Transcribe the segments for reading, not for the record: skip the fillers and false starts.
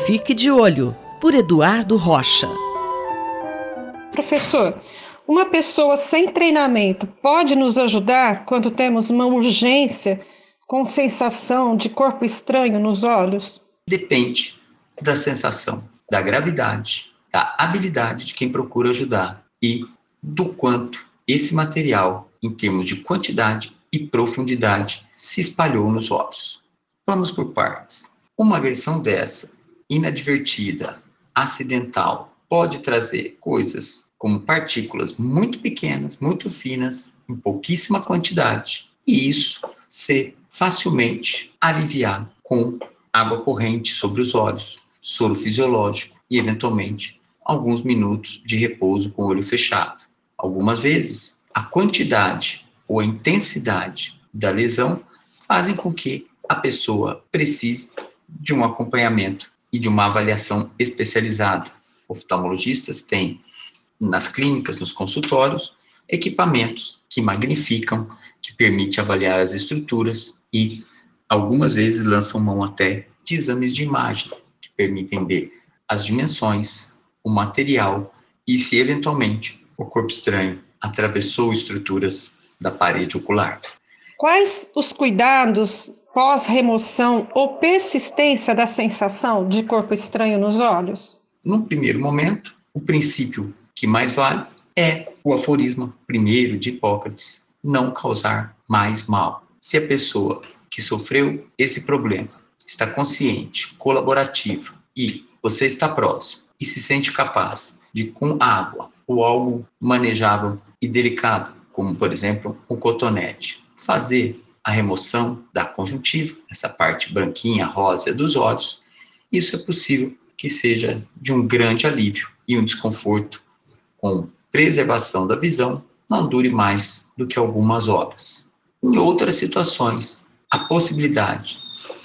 Fique de Olho, por Eduardo Rocha. Professor, uma pessoa sem treinamento pode nos ajudar quando temos uma urgência com sensação de corpo estranho nos olhos? Depende da sensação, da gravidade, da habilidade de quem procura ajudar e do quanto esse material, em termos de quantidade e profundidade, se espalhou nos olhos. Vamos por partes. Uma agressão dessa, inadvertida, acidental, pode trazer coisas como partículas muito pequenas, muito finas, em pouquíssima quantidade, e isso ser facilmente aliviado com água corrente sobre os olhos, soro fisiológico e, eventualmente, alguns minutos de repouso com o olho fechado. Algumas vezes, a quantidade ou a intensidade da lesão fazem com que a pessoa precise de um acompanhamento e de uma avaliação especializada. Oftalmologistas têm, nas clínicas, nos consultórios, equipamentos que magnificam, que permitem avaliar as estruturas e, algumas vezes, lançam mão até de exames de imagem, que permitem ver as dimensões, o material e se, eventualmente, o corpo estranho atravessou estruturas da parede ocular. Quais os cuidados pós-remoção ou persistência da sensação de corpo estranho nos olhos? Num primeiro momento, o princípio que mais vale é o aforisma primeiro de Hipócrates, não causar mais mal. Se a pessoa que sofreu esse problema está consciente, colaborativa e você está próximo e se sente capaz de, com água ou algo manejável e delicado, como, por exemplo, o cotonete, fazer a remoção da conjuntiva, essa parte branquinha, rosa dos olhos, isso é possível que seja de um grande alívio e um desconforto com preservação da visão não dure mais do que algumas horas. Em outras situações, a possibilidade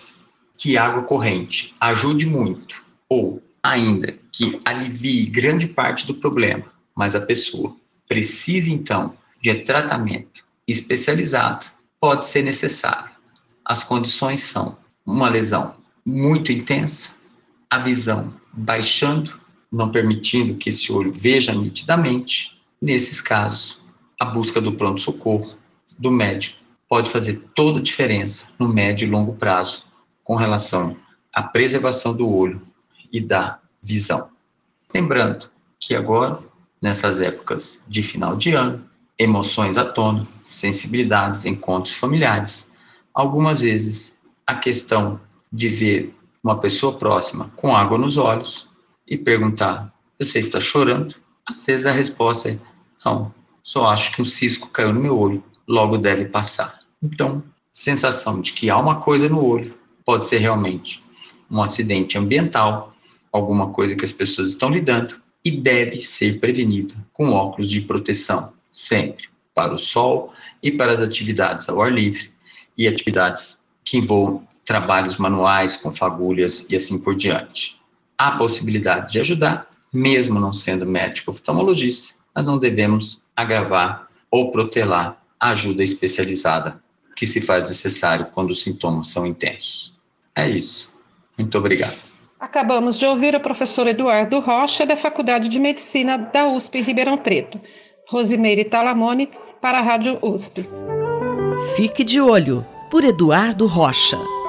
que água corrente ajude muito ou ainda que alivie grande parte do problema, mas a pessoa precisa então de tratamento especializado, pode ser necessário. As condições são uma lesão muito intensa, a visão baixando, não permitindo que esse olho veja nitidamente. Nesses casos, a busca do pronto-socorro, do médico, pode fazer toda a diferença no médio e longo prazo com relação à preservação do olho e da visão. Lembrando que agora, nessas épocas de final de ano, emoções à tona, sensibilidades, encontros familiares, algumas vezes a questão de ver uma pessoa próxima com água nos olhos e perguntar, você está chorando? Às vezes a resposta é, não, só acho que um cisco caiu no meu olho, logo deve passar. Então, sensação de que há uma coisa no olho pode ser realmente um acidente ambiental, alguma coisa que as pessoas estão lidando e deve ser prevenida com óculos de proteção, sempre, para o sol e para as atividades ao ar livre e atividades que envolvam trabalhos manuais com fagulhas e assim por diante. Há possibilidade de ajudar, mesmo não sendo médico oftalmologista, mas não devemos agravar ou protelar a ajuda especializada que se faz necessário quando os sintomas são intensos. É isso. Muito obrigado. Acabamos de ouvir o professor Eduardo Rocha, da Faculdade de Medicina da USP em Ribeirão Preto. Rosimeire Talamone, para a Rádio USP. Fique de Olho, por Eduardo Rocha.